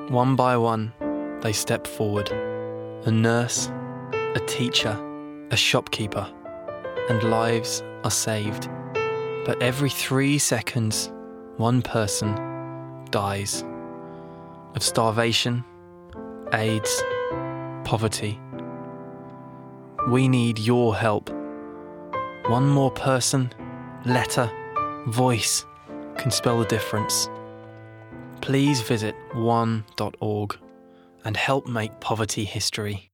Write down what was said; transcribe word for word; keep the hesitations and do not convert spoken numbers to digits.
One by one, they step forward. A nurse, a teacher, a shopkeeper, and lives are saved. But every three seconds, one person dies of starvation, AIDS, poverty. We need your help. One more person, letter, voice can spell the difference. Please visit one dot org and help make poverty history.